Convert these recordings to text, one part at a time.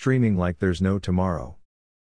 Streaming like there's no tomorrow.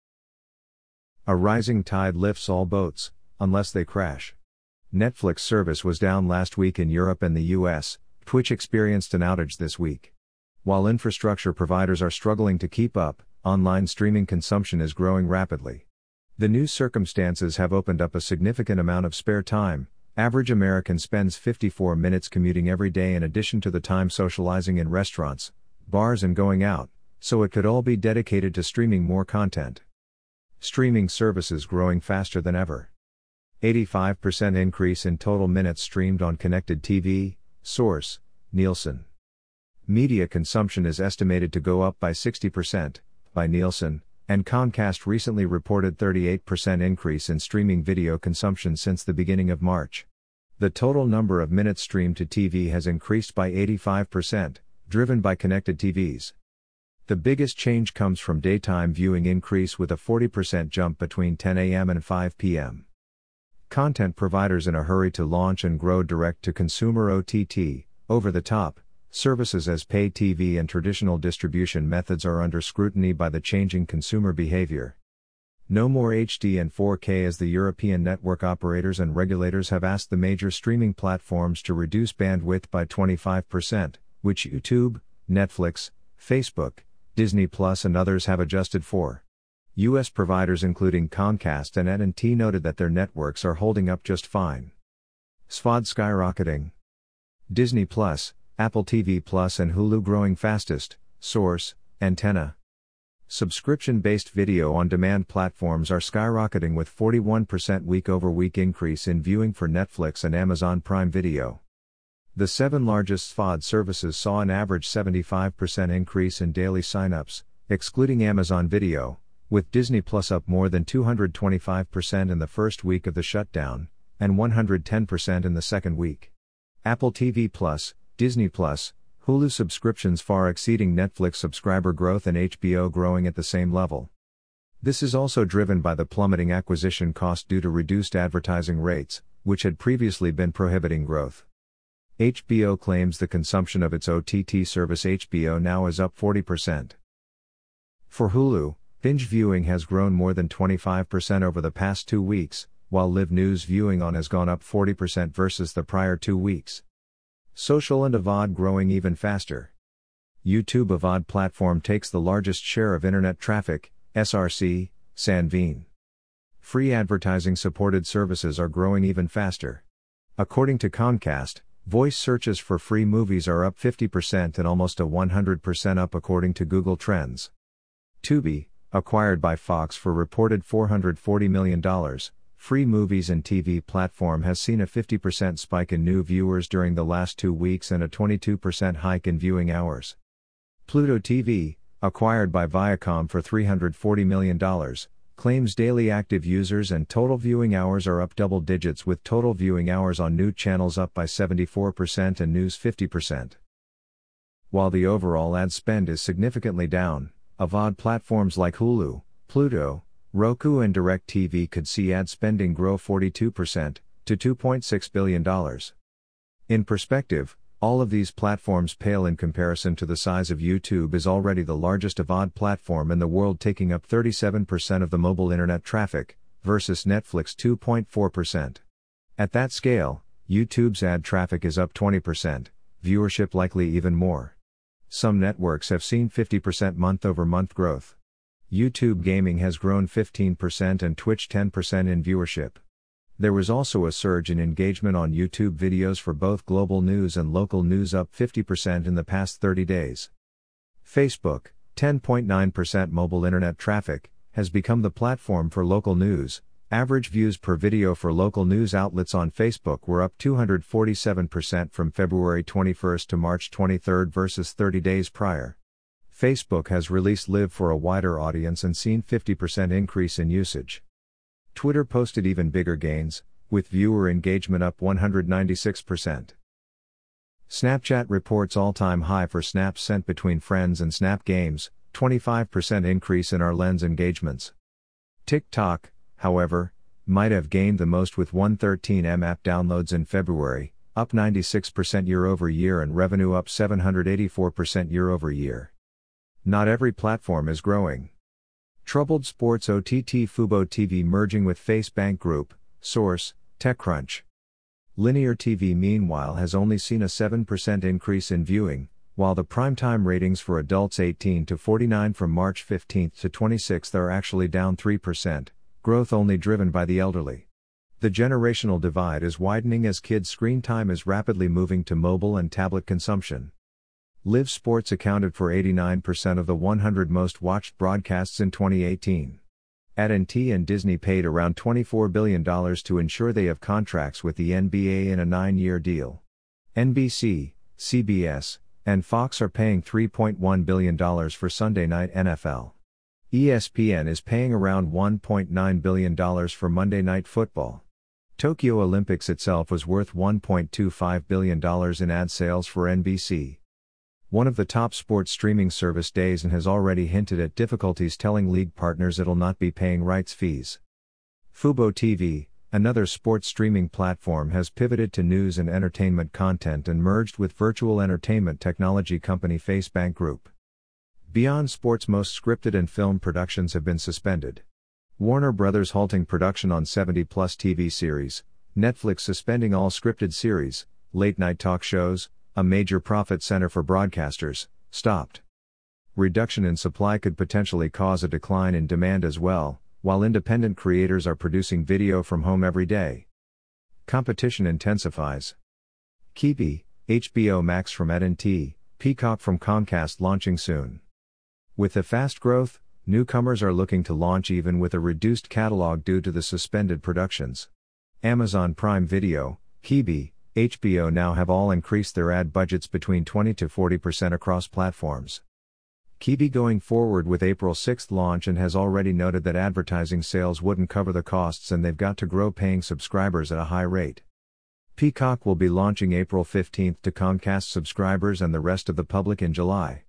A rising tide lifts all boats, unless they crash. Netflix service was down last week in Europe and the US. Twitch experienced an outage this week. While infrastructure providers are struggling to keep up, online streaming consumption is growing rapidly. The new circumstances have opened up a significant amount of spare time. Average American spends 54 minutes commuting every day in addition to the time socializing in restaurants, bars and going out, so it could all be dedicated to streaming more content. Streaming services growing faster than ever. 85% increase in total minutes streamed on connected TV, source, Nielsen. Media consumption is estimated to go up by 60%, by Nielsen, and Comcast recently reported 38% increase in streaming video consumption since the beginning of March. The total number of minutes streamed to TV has increased by 85%, driven by connected TVs. The biggest change comes from daytime viewing increase with a 40% jump between 10 a.m. and 5 p.m. Content providers in a hurry to launch and grow direct-to-consumer OTT, over-the-top, services as pay TV and traditional distribution methods are under scrutiny by the changing consumer behavior. No more HD and 4K as the European network operators and regulators have asked the major streaming platforms to reduce bandwidth by 25%, which YouTube, Netflix, Facebook, Disney Plus and others have adjusted for. U.S. providers including Comcast and AT&T noted that their networks are holding up just fine. SVOD skyrocketing. Disney Plus, Apple TV Plus and Hulu growing fastest, source, Antenna. Subscription-based video-on-demand platforms are skyrocketing with 41% week-over-week increase in viewing for Netflix and Amazon Prime Video. The 7 largest SVOD services saw an average 75% increase in daily signups, excluding Amazon Video, with Disney Plus up more than 225% in the first week of the shutdown, and 110% in the second week. Apple TV Plus, Disney Plus, Hulu subscriptions far exceeding Netflix subscriber growth and HBO growing at the same level. This is also driven by the plummeting acquisition cost due to reduced advertising rates, which had previously been prohibiting growth. HBO claims the consumption of its OTT service HBO Now is up 40%. For Hulu, binge viewing has grown more than 25% over the past 2 weeks, while live news viewing on has gone up 40% versus the prior 2 weeks. Social and AVOD growing even faster. YouTube AVOD platform takes the largest share of internet traffic, SRC, Sanveen. Free advertising supported services are growing even faster. According to Comcast, voice searches for free movies are up 50% and almost a 100% up according to Google Trends. Tubi, acquired by Fox for reported $440 million, free movies and TV platform has seen a 50% spike in new viewers during the last 2 weeks and a 22% hike in viewing hours. Pluto TV, acquired by Viacom for $340 million, claims daily active users and total viewing hours are up double digits with total viewing hours on new channels up by 74% and news 50%. While the overall ad spend is significantly down, AVOD platforms like Hulu, Pluto, Roku and DirecTV could see ad spending grow 42%, to $2.6 billion. In perspective, all of these platforms pale in comparison to the size of YouTube is already the largest AVOD platform in the world taking up 37% of the mobile internet traffic, versus Netflix 2.4%. At that scale, YouTube's ad traffic is up 20%, viewership likely even more. Some networks have seen 50% month-over-month growth. YouTube Gaming has grown 15% and Twitch 10% in viewership. There was also a surge in engagement on YouTube videos for both global news and local news up 50% in the past 30 days. Facebook, 10.9% mobile internet traffic, has become the platform for local news. Average views per video for local news outlets on Facebook were up 247% from February 21 to March 23 versus 30 days prior. Facebook has released Live for a wider audience and seen 50% increase in usage. Twitter posted even bigger gains, with viewer engagement up 196%. Snapchat reports all-time high for snaps sent between friends and Snap Games, 25% increase in our Lens engagements. TikTok, however, might have gained the most with 113M app downloads in February, up 96% year-over-year and revenue up 784% year-over-year. Not every platform is growing. Troubled sports OTT Fubo TV merging with FaceBank Group, source, TechCrunch. Linear TV meanwhile has only seen a 7% increase in viewing, while the primetime ratings for adults 18 to 49 from March 15 to 26 are actually down 3%, growth only driven by the elderly. The generational divide is widening as kids' screen time is rapidly moving to mobile and tablet consumption. Live Sports accounted for 89% of the 100 most watched broadcasts in 2018. AT&T and Disney paid around $24 billion to ensure they have contracts with the NBA in a 9-year deal. NBC, CBS, and Fox are paying $3.1 billion for Sunday Night NFL. ESPN is paying around $1.9 billion for Monday Night Football. Tokyo Olympics itself was worth $1.25 billion in ad sales for NBC. One of the top sports streaming service DAZN has already hinted at difficulties telling league partners it'll not be paying rights fees. Fubo TV, another sports streaming platform, has pivoted to news and entertainment content and merged with virtual entertainment technology company FaceBank Group. Beyond Sports, most scripted and film productions have been suspended. Warner Bros. Halting production on 70-plus TV series, Netflix suspending all scripted series, late-night talk shows, a major profit center for broadcasters, stopped. Reduction in supply could potentially cause a decline in demand as well, while independent creators are producing video from home every day. Competition intensifies. Quibi, HBO Max from AT&T, Peacock from Comcast launching soon. With the fast growth, newcomers are looking to launch even with a reduced catalog due to the suspended productions. Amazon Prime Video, Quibi, HBO now have all increased their ad budgets between 20 to 40% across platforms. Quibi going forward with April 6 launch and has already noted that advertising sales wouldn't cover the costs and they've got to grow paying subscribers at a high rate. Peacock will be launching April 15 to Comcast subscribers and the rest of the public in July.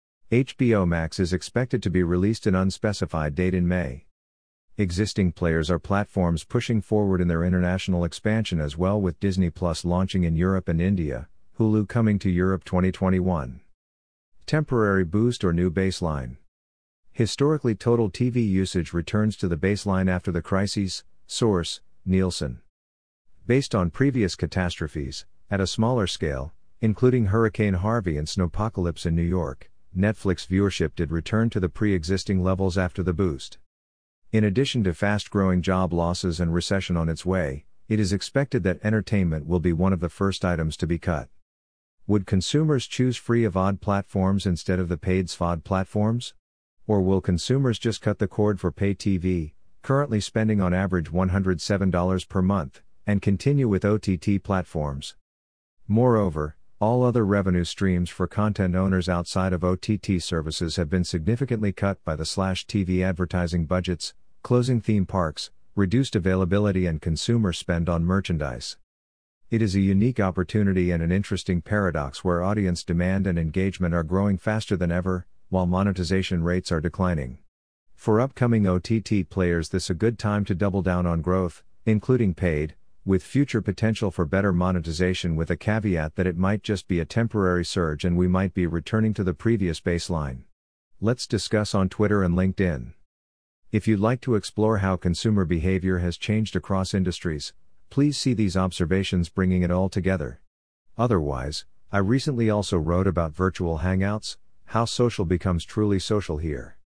HBO Max is expected to be released an unspecified date in May. Existing players are platforms pushing forward in their international expansion as well, with Disney Plus launching in Europe and India, Hulu coming to Europe 2021. Temporary boost or new baseline. Historically, total TV usage returns to the baseline after the crises, source, Nielsen. Based on previous catastrophes, at a smaller scale, including Hurricane Harvey and snowpocalypse in New York, Netflix viewership did return to the pre-existing levels after the boost. In addition to fast-growing job losses and recession on its way, it is expected that entertainment will be one of the first items to be cut. Would consumers choose free AVOD platforms instead of the paid SVOD platforms? Or will consumers just cut the cord for pay TV, currently spending on average $107 per month, and continue with OTT platforms? Moreover, all other revenue streams for content owners outside of OTT services have been significantly cut by the TV advertising budgets, closing theme parks, reduced availability and consumer spend on merchandise. It is a unique opportunity and an interesting paradox where audience demand and engagement are growing faster than ever, while monetization rates are declining. For upcoming OTT players, this is a good time to double down on growth, including paid, with future potential for better monetization, with a caveat that it might just be a temporary surge and we might be returning to the previous baseline. Let's discuss on Twitter and LinkedIn. If you'd like to explore how consumer behavior has changed across industries, please see these observations bringing it all together. Otherwise, I recently also wrote about virtual hangouts, how social becomes truly social here.